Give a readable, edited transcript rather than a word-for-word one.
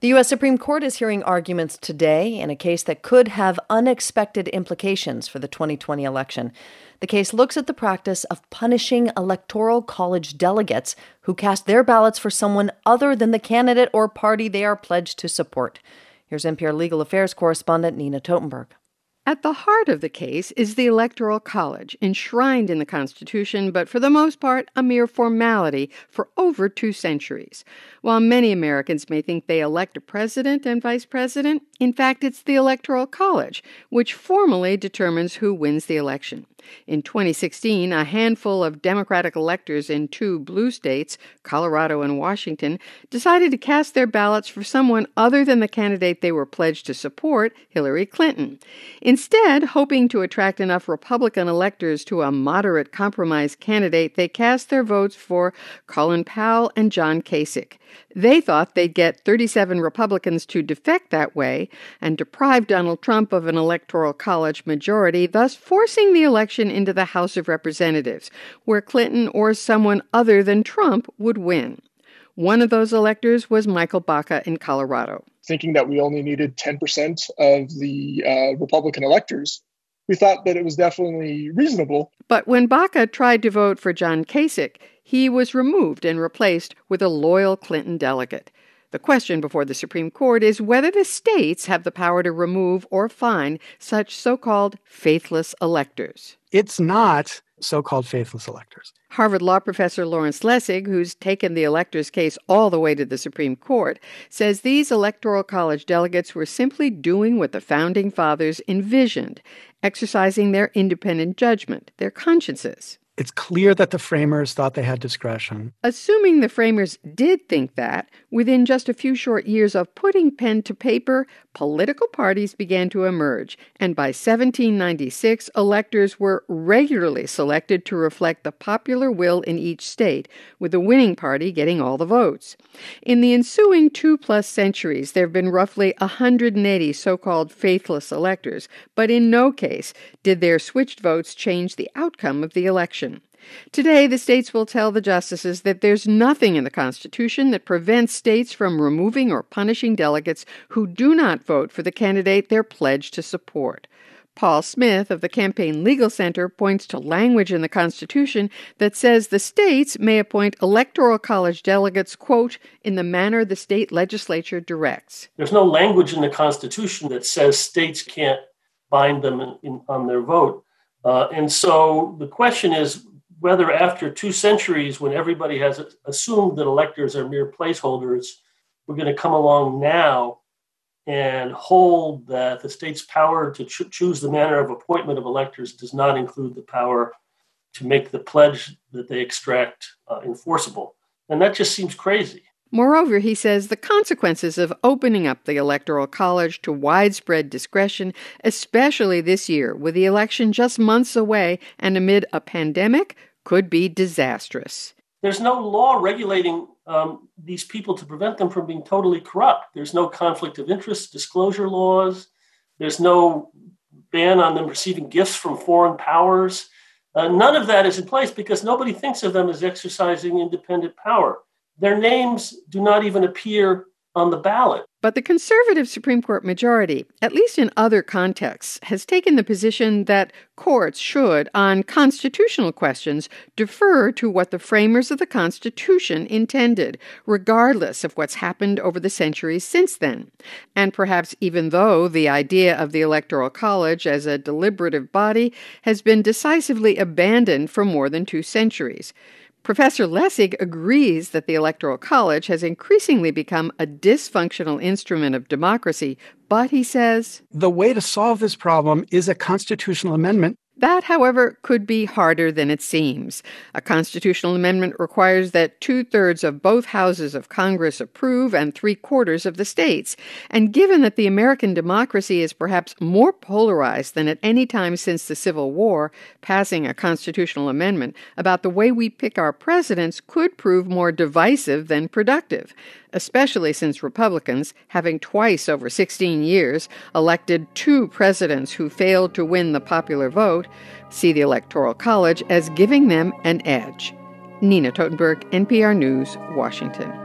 The U.S. Supreme Court is hearing arguments today in a case that could have unexpected implications for the 2020 election. The case looks at the practice of punishing Electoral College delegates who cast their ballots for someone other than the candidate or party they are pledged to support. Here's NPR Legal Affairs correspondent Nina Totenberg. At the heart of the case is the Electoral College, enshrined in the Constitution, but for the most part, a mere formality for over 2 centuries. While many Americans may think they elect a president and vice president, in fact, it's the Electoral College, which formally determines who wins the election. In 2016, a handful of Democratic electors in 2 blue states, Colorado and Washington, decided to cast their ballots for someone other than the candidate they were pledged to support, Hillary Clinton. Instead, hoping to attract enough Republican electors to a moderate compromise candidate, they cast their votes for Colin Powell and John Kasich. They thought they'd get 37 Republicans to defect that way and deprive Donald Trump of an Electoral College majority, thus forcing the election into the House of Representatives, where Clinton or someone other than Trump would win. One of those electors was Michael Baca in Colorado. Thinking that we only needed 10% of the Republican electors, we thought that it was definitely reasonable. But when Baca tried to vote for John Kasich, he was removed and replaced with a loyal Clinton delegate. The question before the Supreme Court is whether the states have the power to remove or fine such so-called faithless electors. It's not so-called faithless electors. Harvard Law professor Lawrence Lessig, who's taken the electors' case all the way to the Supreme Court, says these Electoral College delegates were simply doing what the Founding Fathers envisioned, exercising their independent judgment, their consciences. It's clear that the framers thought they had discretion. Assuming the framers did think that, within just a few short years of putting pen to paper, political parties began to emerge, and by 1796, electors were regularly selected to reflect the popular will in each state, with the winning party getting all the votes. In the ensuing 2+ centuries, there have been roughly 180 so-called faithless electors, but in no case did their switched votes change the outcome of the election. Today, the states will tell the justices that there's nothing in the Constitution that prevents states from removing or punishing delegates who do not vote for the candidate they're pledged to support. Paul Smith of the Campaign Legal Center points to language in the Constitution that says the states may appoint Electoral College delegates, quote, in the manner the state legislature directs. There's no language in the Constitution that says states can't bind them on their vote. And so the question is whether after 2 centuries, when everybody has assumed that electors are mere placeholders, we're going to come along now and hold that the state's power to choose the manner of appointment of electors does not include the power to make the pledge that they extract enforceable. And that just seems crazy. Moreover, he says the consequences of opening up the Electoral College to widespread discretion, especially this year, with the election just months away and amid a pandemic, could be disastrous. There's no law regulating these people to prevent them from being totally corrupt. There's no conflict of interest disclosure laws. There's no ban on them receiving gifts from foreign powers. None of that is in place because nobody thinks of them as exercising independent power. Their names do not even appear on the ballot. But the conservative Supreme Court majority, at least in other contexts, has taken the position that courts should, on constitutional questions, defer to what the framers of the Constitution intended, regardless of what's happened over the centuries since then. And perhaps even though the idea of the Electoral College as a deliberative body has been decisively abandoned for more than 2 centuries. Professor Lessig agrees that the Electoral College has increasingly become a dysfunctional instrument of democracy, but he says, the way to solve this problem is a constitutional amendment. That, however, could be harder than it seems. A constitutional amendment requires that 2/3 of both houses of Congress approve and 3/4 of the states. And given that the American democracy is perhaps more polarized than at any time since the Civil War, passing a constitutional amendment about the way we pick our presidents could prove more divisive than productive, especially since Republicans, having twice over 16 years elected 2 presidents who failed to win the popular vote, see the Electoral College as giving them an edge. Nina Totenberg, NPR News, Washington.